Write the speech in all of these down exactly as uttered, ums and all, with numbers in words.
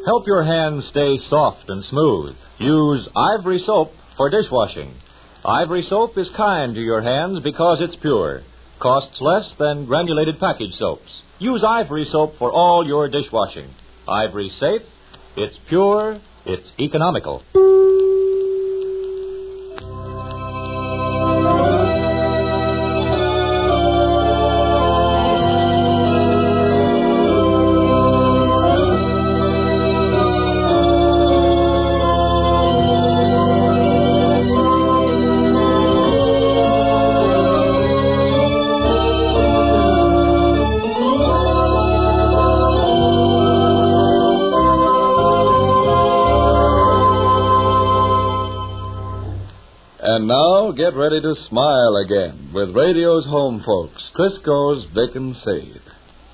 Help your hands stay soft and smooth. Use Ivory soap for dishwashing. Ivory soap is kind to your hands because it's pure. Costs less than granulated package soaps. Use Ivory soap for all your dishwashing. Ivory's safe, it's pure, it's economical. And now, get ready to smile again with radio's home folks, Crisco's Vic and Sade.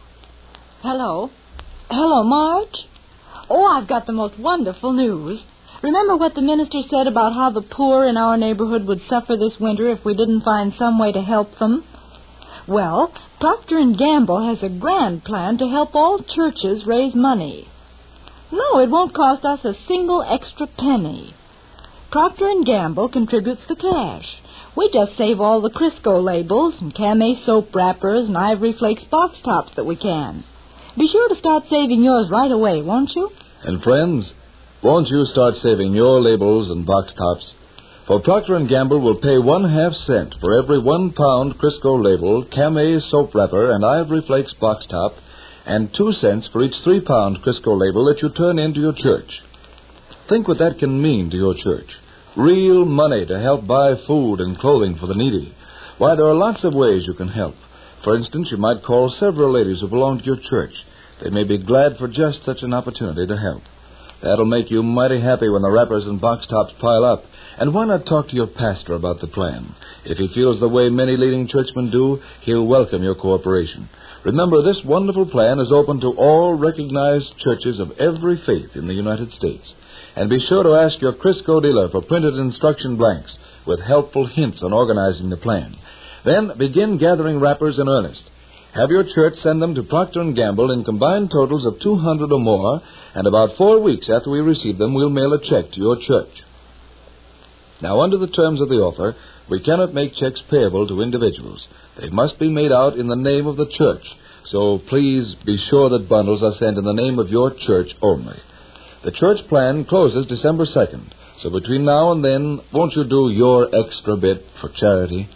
Hello. Hello, Marge. Oh, I've got the most wonderful news. Remember what the minister said about how the poor in our neighborhood would suffer this winter if we didn't find some way to help them? Well, Procter and Gamble has a grand plan to help all churches raise money. No, it won't cost us a single extra penny. Procter and Gamble contributes the cash. We just save all the Crisco labels and Camay soap wrappers and Ivory Flakes box tops that we can. Be sure to start saving yours right away, won't you? And friends, won't you start saving your labels and box tops? For Procter and Gamble will pay one half cent for every one pound Crisco label, Camay soap wrapper, and Ivory Flakes box top, and two cents for each three pound Crisco label that you turn into your church. Think what that can mean to your church. Real money to help buy food and clothing for the needy. Why, there are lots of ways you can help. For instance, you might call several ladies who belong to your church. They may be glad for just such an opportunity to help. That'll make you mighty happy when the wrappers and box tops pile up. And why not talk to your pastor about the plan? If he feels the way many leading churchmen do, he'll welcome your cooperation. Remember, this wonderful plan is open to all recognized churches of every faith in the United States. And be sure to ask your Crisco dealer for printed instruction blanks with helpful hints on organizing the plan. Then begin gathering wrappers in earnest. Have your church send them to Procter and Gamble in combined totals of two hundred or more, and about four weeks after we receive them, we'll mail a check to your church. Now, under the terms of the offer, we cannot make checks payable to individuals. They must be made out in the name of the church, so please be sure that bundles are sent in the name of your church only. The church plan closes December second, so between now and then, won't you do your extra bit for charity?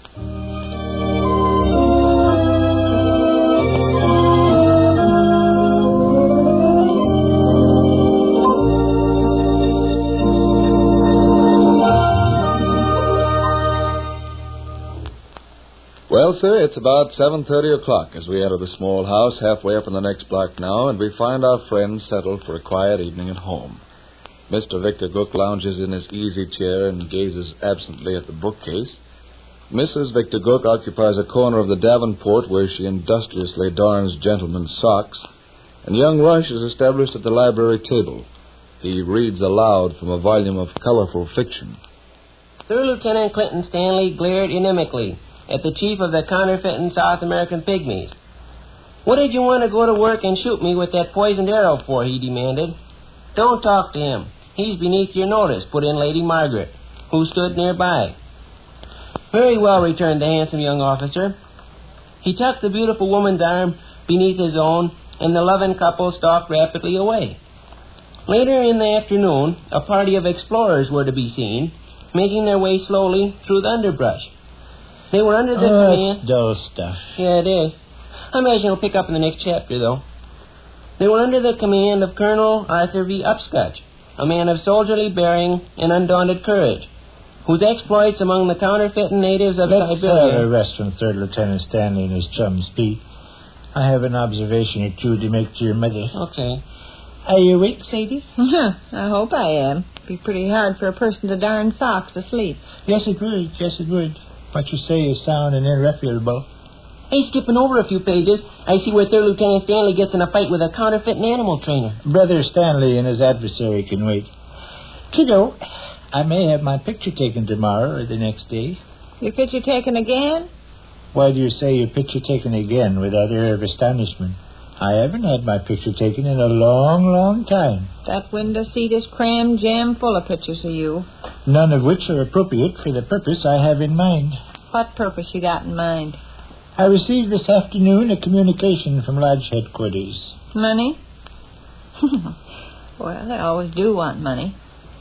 Well, sir, it's about seven thirty o'clock as we enter the small house halfway up in the next block now, and we find our friends settled for a quiet evening at home. Mister Victor Gook lounges in his easy chair and gazes absently at the bookcase. Missus Victor Gook occupies a corner of the Davenport where she industriously darns gentlemen's socks, and young Rush is established at the library table. He reads aloud from a volume of colorful fiction. Third Lieutenant Clinton Stanley glared inimically at the chief of the counterfeiting South American pygmies. "What did you want to go to work and shoot me with that poisoned arrow for?" he demanded. "Don't talk to him. He's beneath your notice," put in Lady Margaret, who stood nearby. "Very well," returned the handsome young officer. He tucked the beautiful woman's arm beneath his own, and the loving couple stalked rapidly away. Later in the afternoon, a party of explorers were to be seen, making their way slowly through the underbrush. They were under the oh, command... it's dull stuff. Yeah, it is. I imagine it'll pick up in the next chapter, though. They were under the command of Colonel Arthur V. Upscotch, a man of soldierly bearing and undaunted courage, whose exploits among the counterfeiting natives of Let's Siberia... have a rest from Third Lieutenant Stanley and his chums, Pete. I have an observation or two to make to your mother. Okay. Are you awake, Sadie? I hope I am. It'd be pretty hard for a person to darn socks asleep. Yes, it would. Yes, it would. What you say is sound and irrefutable. Hey, skipping over a few pages, I see where Third Lieutenant Stanley gets in a fight with a counterfeiting animal trainer. Brother Stanley and his adversary can wait. Kiddo, I may have my picture taken tomorrow or the next day. Your picture taken again? Why do you say your picture taken again with that air of astonishment? I haven't had my picture taken in a long, long time. That window seat is crammed jam full of pictures of you. None of which are appropriate for the purpose I have in mind. What purpose you got in mind? I received this afternoon a communication from Lodge headquarters. Money? Well, they always do want money.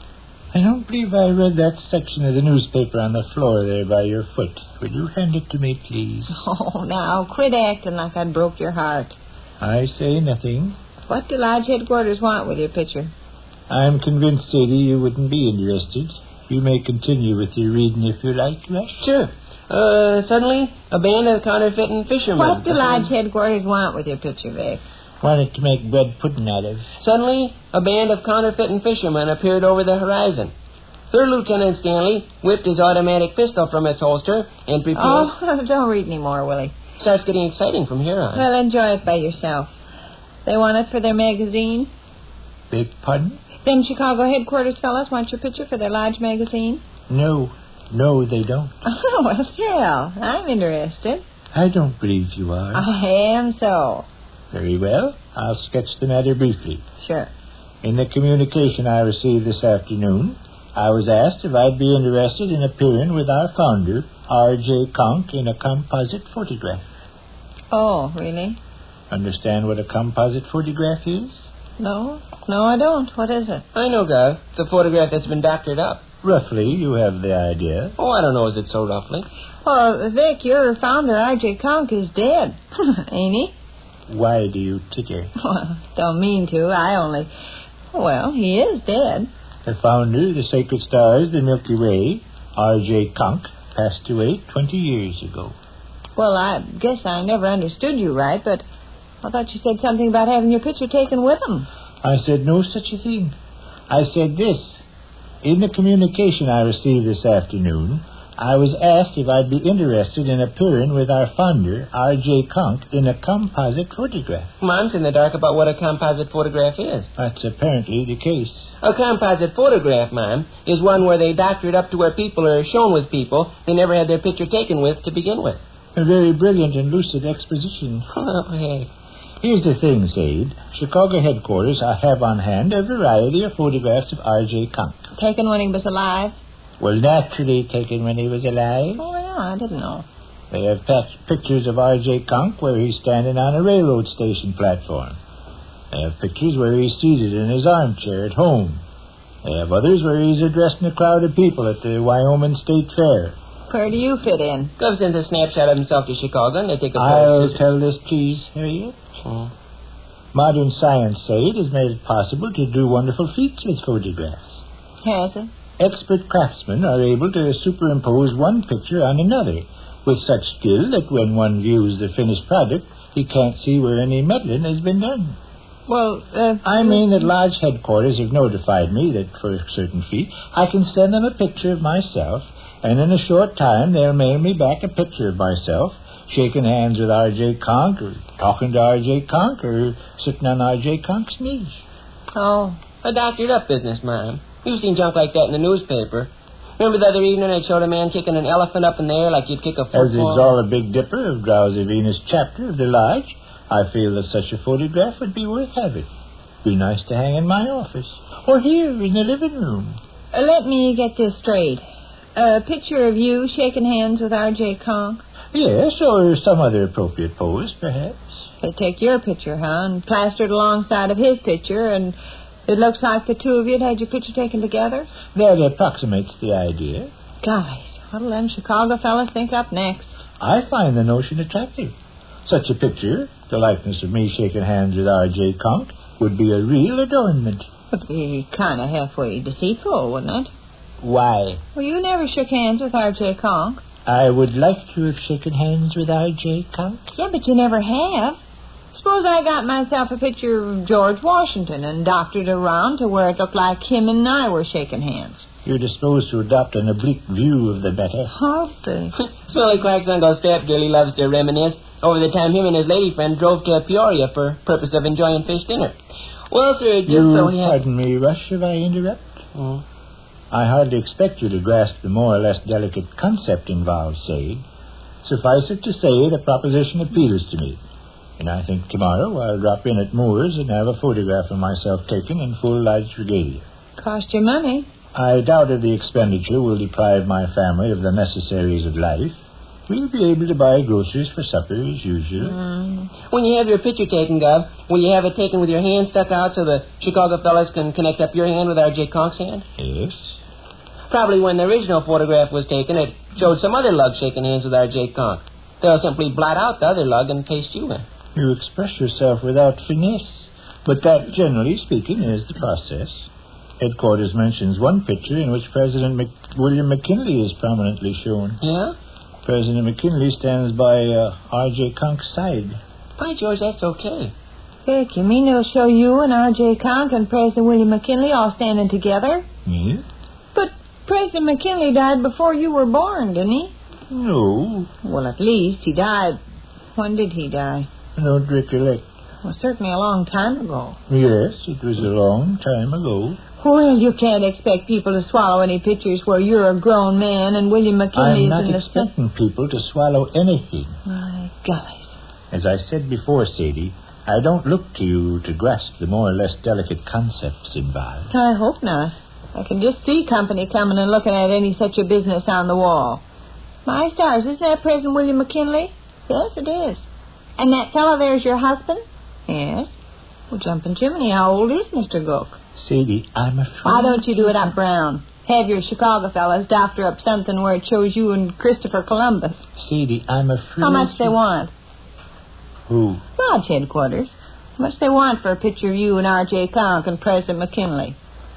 I don't believe I read that section of the newspaper on the floor there by your foot. Will you hand it to me, please? Oh, now, quit acting like I broke your heart. I say nothing. What do Lodge headquarters want with your picture? I'm convinced, Sadie, you wouldn't be interested. You may continue with your reading if you like, Rush. Sure. Uh, suddenly, a band of counterfeiting fishermen... What do Lodge headquarters want with your picture, Vic? Wanted to make bread pudding out of. Suddenly, a band of counterfeiting fishermen appeared over the horizon. Third Lieutenant Stanley whipped his automatic pistol from its holster and prepared... Oh, don't read any more, Willie. Starts getting exciting from here on. Well, enjoy it by yourself. They want it for their magazine? Beg pardon? Them Chicago headquarters fellas want your picture for their Lodge magazine? No. No, they don't. Oh, well, still, I'm interested. I don't believe you are. I am so. Very well. I'll sketch the matter briefly. Sure. In the communication I received this afternoon, I was asked if I'd be interested in appearing with our founder, R J. Conk, in a composite photograph. Oh, really? Understand what a composite photograph is? No. No, I don't. What is it? I know, Gov. It's a photograph that's been doctored up. Roughly, you have the idea. Oh, I don't know, is it so roughly? Well, Vic, your founder, R J. Conk, is dead. Ain't he? Why do you titter? Well, don't mean to. I only... Well, he is dead. The founder of the Sacred Stars, the Milky Way, R J. Conk, passed away twenty years ago. Well, I guess I never understood you right, but I thought you said something about having your picture taken with him. I said no such a thing. I said this. In the communication I received this afternoon, I was asked if I'd be interested in appearing with our founder, R J. Conk, in a composite photograph. Mom's in the dark about what a composite photograph is. That's apparently the case. A composite photograph, Mom, is one where they doctor it up to where people are shown with people they never had their picture taken with to begin with. A very brilliant and lucid exposition. Oh, heck. Here's the thing, Sade. Chicago headquarters have on hand a variety of photographs of R J. Conk. Taken when he was alive? Well, naturally taken when he was alive. Oh, yeah, I didn't know. They have packed pictures of R J. Conk where he's standing on a railroad station platform. They have pictures where he's seated in his armchair at home. They have others where he's addressing a crowd of people at the Wyoming State Fair. Where do you fit in? Gov sends a snapshot of himself to Chicago and they take a I'll photo. tell this, please, Harriet. Oh. Modern science, Sade, has made it possible to do wonderful feats with photographs. Has it? Expert craftsmen are able to superimpose one picture on another with such skill that when one views the finished product, he can't see where any meddling has been done. Well, uh... I mean that Lodge headquarters have notified me that for a certain feat, I can send them a picture of myself, and in a short time they'll mail me back a picture of myself, shaking hands with R J. Conk, or talking to R J. Conk, or sitting on R J. Conk's knees. Oh. A doctored up business, Mom. You've seen junk like that in the newspaper. Remember the other evening I showed a man kicking an elephant up in the air like you'd kick a football? As Exalted Big Dipper of Drowsy Venus chapter of the Lodge, I feel that such a photograph would be worth having. Be nice to hang in my office. Or here in the living room. Uh, let me get this straight. A picture of you shaking hands with R J. Conk? Yes, or some other appropriate pose, perhaps. They take your picture, huh, and plaster it alongside of his picture, and it looks like the two of you had had your picture taken together? That approximates the idea. Guys, what'll them Chicago fellas think up next? I find the notion attractive. Such a picture, the likeness of me shaking hands with R J. Conk, would be a real adornment. It'd be kind of halfway deceitful, wouldn't it? Why? Well, you never shook hands with R J. Conk. I would like to have shaken hands with R J. Conk. Yeah, but you never have. Suppose I got myself a picture of George Washington and doctored it around to where it looked like him and I were shaking hands. You're disposed to adopt an oblique view of the matter. I'll see. Smelly Quack's Uncle Strapgirly loves to reminisce over the time him and his lady friend drove to Peoria for purpose of enjoying fish dinner. Well, sir, just you so he had... pardon me, Rush, if I interrupt? Mm. I hardly expect you to grasp the more or less delicate concept involved, Sade. Suffice it to say, the proposition appeals to me. And I think tomorrow I'll drop in at Moore's and have a photograph of myself taken in full large regalia. Cost you money. I doubt if the expenditure will deprive my family of the necessaries of life. We'll be able to buy groceries for supper as usual. Mm. When you have your picture taken, Gov, will you have it taken with your hand stuck out so the Chicago fellas can connect up your hand with R J. Conk's hand? Yes. Probably when the original photograph was taken, it showed some other lug shaking hands with R J. Conk. They'll simply blot out the other lug and paste you in. You express yourself without finesse. But that, generally speaking, is the process. Headquarters mentions one picture in which President Mc- William McKinley is prominently shown. Yeah? President McKinley stands by uh, R J. Conk's side. By George, that's okay. Heck, you mean they'll show you and R J. Conk and President William McKinley all standing together? Yeah? But President McKinley died before you were born, didn't he? No. Well, at least he died. When did he die? I don't recollect. Well, certainly a long time ago. Yes, it was a long time ago. Well, you can't expect people to swallow any pictures where you're a grown man and William McKinley I'm is not in the... expecting people to swallow anything. My gollies. As I said before, Sadie, I don't look to you to grasp the more or less delicate concepts involved. I hope not. I can just see company coming and looking at any such a business on the wall. My stars, isn't that President William McKinley? Yes, it is. And that fellow there's your husband? Yes. Well, jumping chimney, how old is Mister Gook? Sadie, I'm afraid... Why don't you do it up brown? Have your Chicago fellas doctor up something where it shows you and Christopher Columbus. Sadie, I'm afraid... How much you... they want? Who? Lodge headquarters. How much they want for a picture of you and R J. Conk and President McKinley?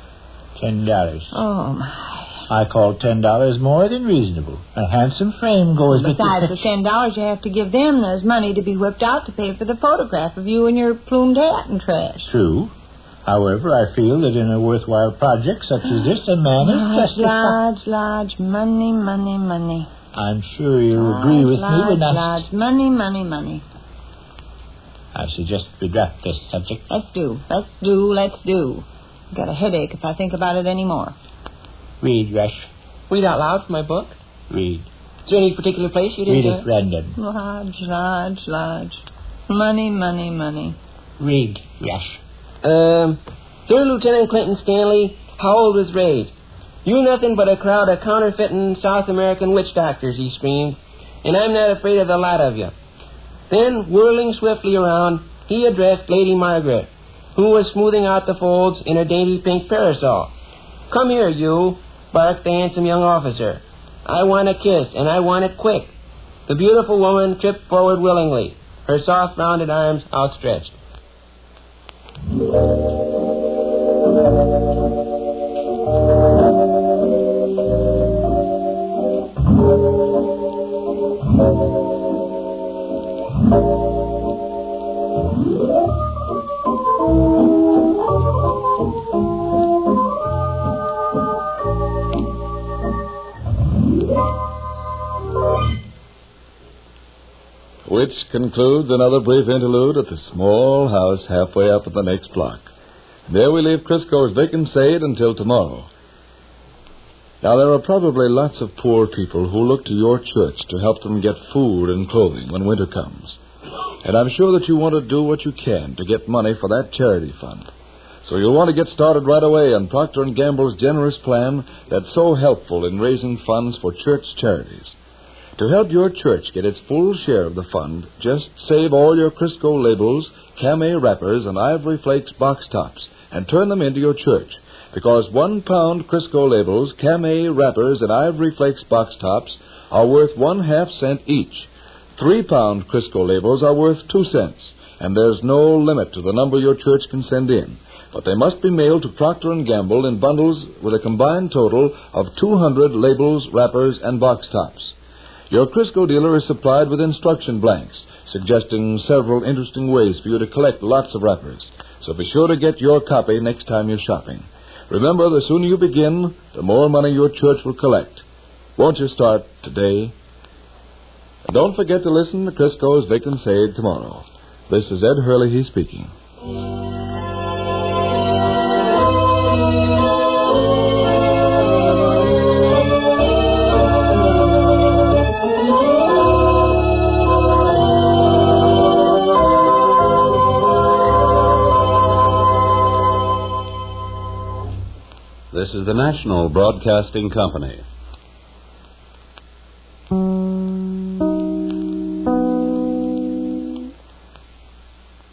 Ten dollars. Oh, my. I call ten dollars more than reasonable. A handsome frame goes with Besides the... the ten dollars you have to give them, there's money to be whipped out to pay for the photograph of you and your plumed hat and trash. True. However, I feel that in a worthwhile project such as this, a man is Lodge, justified... Lodge, Lodge, money, money, money. I'm sure you'll Lodge, agree with Lodge, me when I... Lodge, money, money, money. I suggest we drop this subject. Let's do, let's do, let's do. I've got a headache if I think about it anymore. Read, Rush. Read out loud from my book. Read. Is there any particular place you'd Read enjoy? it random. Lodge, Lodge, Lodge. Money, money, money. Read, Rush. Um, Third Lieutenant Clinton Stanley, how old was Raid? You nothing but a crowd of counterfeiting South American witch doctors, he screamed, and I'm not afraid of the lot of you. Then, whirling swiftly around, he addressed Lady Margaret, who was smoothing out the folds in her dainty pink parasol. Come here, you, barked the handsome young officer. I want a kiss, and I want it quick. The beautiful woman tripped forward willingly, her soft, rounded arms outstretched. Which concludes another brief interlude at the small house halfway up at the next block. There we leave Crisco's vacant shade until tomorrow. Now, there are probably lots of poor people who look to your church to help them get food and clothing when winter comes. And I'm sure that you want to do what you can to get money for that charity fund. So you'll want to get started right away on Procter and Gamble's generous plan that's so helpful in raising funds for church charities. To help your church get its full share of the fund, just save all your Crisco labels, Camay wrappers, and Ivory Flakes box tops and turn them into your church. Because one pound Crisco labels, Camay wrappers, and Ivory Flakes box tops are worth one half cent each. Three pound Crisco labels are worth two cents, and there's no limit to the number your church can send in. But they must be mailed to Procter and Gamble in bundles with a combined total of two hundred labels, wrappers, and box tops. Your Crisco dealer is supplied with instruction blanks, suggesting several interesting ways for you to collect lots of wrappers. So be sure to get your copy next time you're shopping. Remember, the sooner you begin, the more money your church will collect. Won't you start today? And don't forget to listen to Crisco's Vacant Shade tomorrow. This is Ed Hurley speaking. This is the National Broadcasting Company.